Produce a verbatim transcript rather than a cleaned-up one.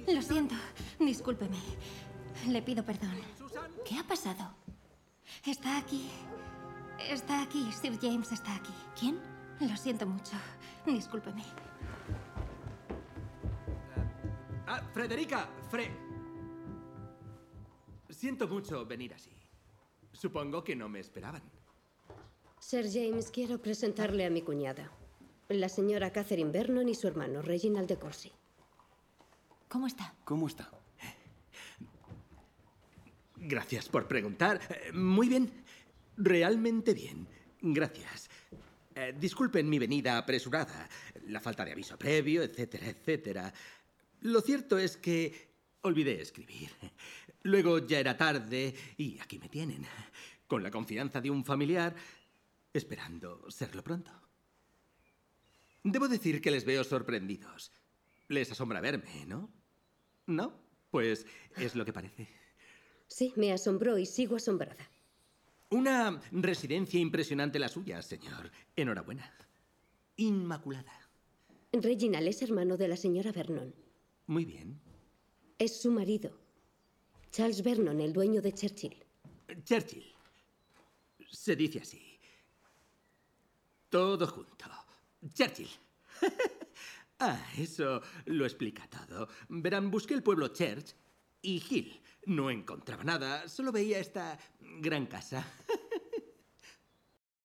Lo siento. Discúlpeme. Le pido perdón. ¿Qué ha pasado? Está aquí. Está aquí. Sir James está aquí. ¿Quién? Lo siento mucho. Discúlpeme. Ah, Frederica. Fre... Siento mucho venir así. Supongo que no me esperaban. Sir James, quiero presentarle a mi cuñada. La señora Catherine Vernon y su hermano, Reginald de Courcy. ¿Cómo está? ¿Cómo está? Gracias por preguntar. Muy bien. Realmente bien. Gracias. Eh, disculpen mi venida apresurada, la falta de aviso previo, etcétera, etcétera. Lo cierto es que olvidé escribir. Luego ya era tarde y aquí me tienen, con la confianza de un familiar, esperando serlo pronto. Debo decir que les veo sorprendidos. Les asombra verme, ¿no? ¿No? Pues es lo que parece. Sí, me asombró y sigo asombrada. Una residencia impresionante la suya, señor. Enhorabuena. Inmaculada. Reginald es hermano de la señora Vernon. Muy bien. Es su marido. Charles Vernon, el dueño de Churchill. Churchill. Se dice así. Todo junto. Churchill. Ah, eso lo explica todo. Verán, busqué el pueblo Church y Hill. No encontraba nada, solo veía esta gran casa.